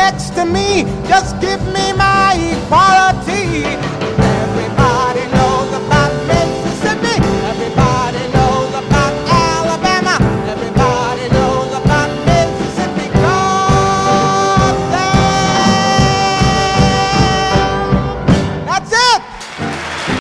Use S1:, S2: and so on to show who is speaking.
S1: next to me. Just give me my equality.